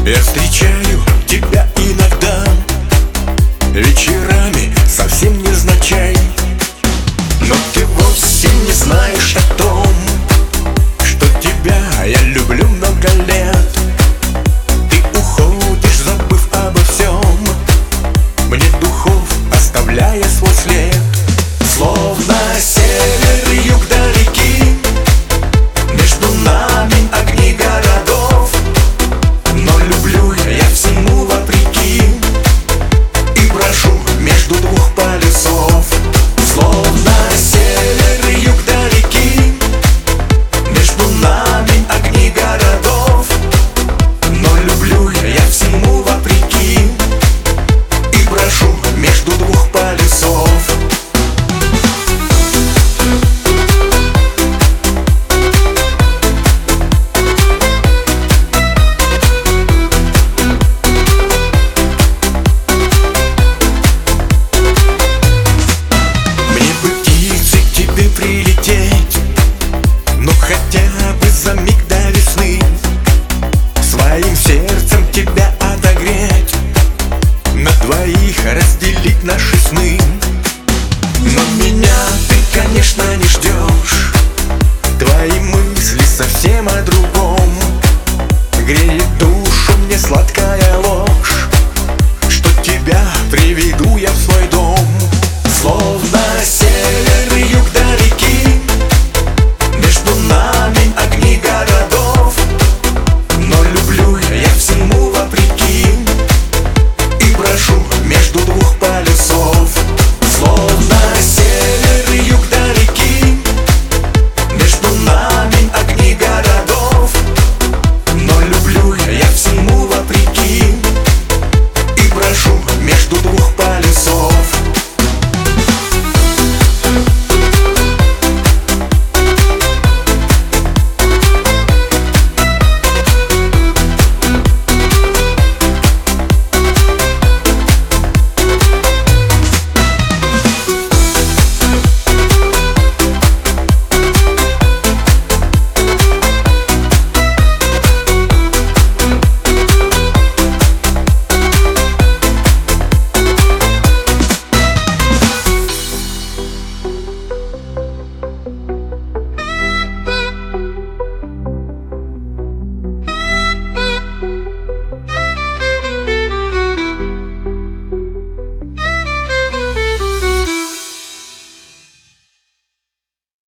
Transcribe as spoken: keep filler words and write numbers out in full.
Я встречаю тебя иногда вечерами, совсем невзначай. Но ты вовсе не знаешь о том, что тебя я люблю много лет. Ты уходишь, забыв обо всем, мне духов оставляя свой след. Словно север и юг далеки, между нами огни городов. Но люблю я всему вопреки и брошу между двух полюсов. Словно север и юг далеки, между нами огни городов. Но люблю я всему вопреки и брошу между двух полюсов. Ну хотя бы за миг до весны, своим сердцем тебя отогреть, на двоих разделить наши сны. Но меня ты, конечно, не ждешь, твои мысли совсем о другом. Греет душу мне сладкая ложь, что тебя приведу я в